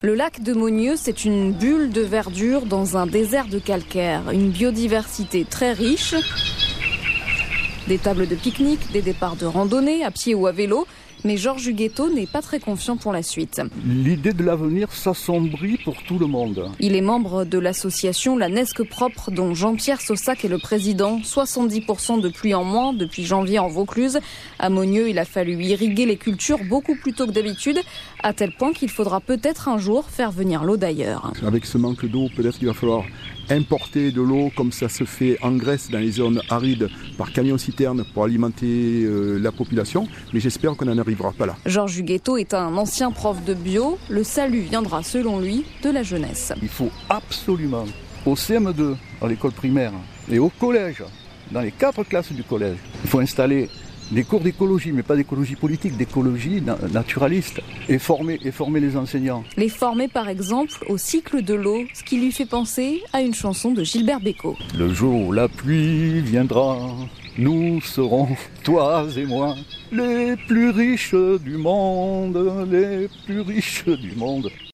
Le lac de Maugneux, c'est une bulle de verdure dans un désert de calcaire. Une biodiversité très riche. Des tables de pique-nique, des départs de randonnée, à pied ou à vélo. Mais Georges Huguetto n'est pas très confiant pour la suite. L'idée de l'avenir s'assombrit pour tout le monde. Il est membre de l'association La Nesque Propre, dont Jean-Pierre Saussac est le président. 70% de pluie en moins depuis janvier en Vaucluse. À Maugneux, il a fallu irriguer les cultures beaucoup plus tôt que d'habitude, à tel point qu'il faudra peut-être un jour faire venir l'eau d'ailleurs. Avec ce manque d'eau, peut-être qu'il va falloir importer de l'eau comme ça se fait en Grèce dans les zones arides par camion-citerne pour alimenter la population, mais j'espère qu'on n'en arrivera pas là. Georges Huguetto est un ancien prof de bio. Le salut viendra selon lui de la jeunesse. Il faut absolument au CM2, à l'école primaire et au collège, dans les 4 classes du collège, il faut installer des cours d'écologie, mais pas d'écologie politique, d'écologie naturaliste, et former les enseignants. Les former par exemple au cycle de l'eau, ce qui lui fait penser à une chanson de Gilbert Bécaud. Le jour où la pluie viendra, nous serons, toi et moi, les plus riches du monde, les plus riches du monde.